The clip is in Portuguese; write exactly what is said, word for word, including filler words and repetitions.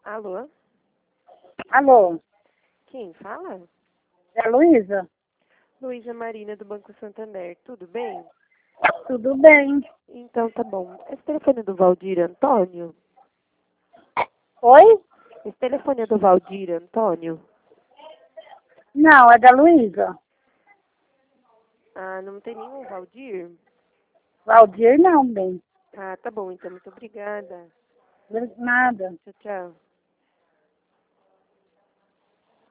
Alô? Alô, Quem fala? é a Luísa? Luísa Marina, do Banco Santander. Tudo bem? Tudo bem? Então tá bom. Esse telefone é do Valdir Antônio? Oi? Esse telefone é do Valdir Antônio? Não, é da Luísa. Ah, não tem nenhum Valdir? Valdir não, bem. Ah, tá bom então. Muito obrigada. Nada. Tchau, tchau.